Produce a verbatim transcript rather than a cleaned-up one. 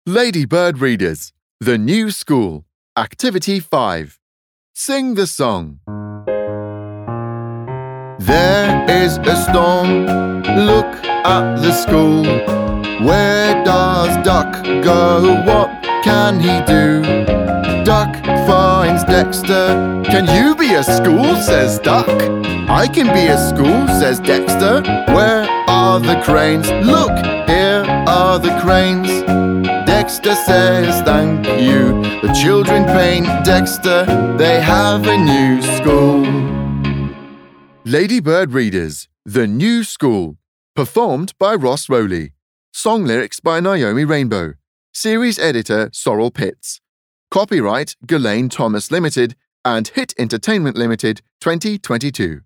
Ladybird Readers, The New School, Activity five. Sing the song. There is a storm, look at the school. Where does Duck go? What can he do? Duck finds Dexter. Can you be a school? Says Duck. I can be a school, says Dexter. Where are the cranes? Look, here are the cranes. Dexter says thank you. The children paint Dexter. They have a new school. Ladybird Readers, The New School. Performed by Ross Rowley. Song lyrics by Naomi Rainbow. Series editor Sorrel Pitts. Copyright Ghislaine Thomas Limited and Hit Entertainment Limited twenty twenty-two.